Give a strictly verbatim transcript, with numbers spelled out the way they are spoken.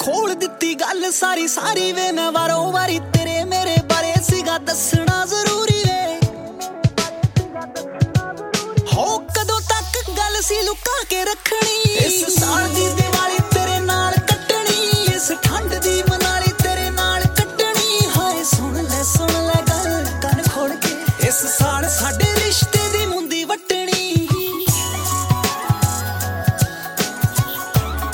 खोल दित्ती गल सारी सारी वे मैं वारों वारी तेरे मेरे बारे सीगा दसना जरूरी वे हो कदों तक गल सी लुका के रखनी इस साल दी दिवाली तेरे नाल कटनी इस ठंड दी मनाली तेरे नाल कटनी हाय सुन ले सुन ले गल कन खोल के इस साल साडे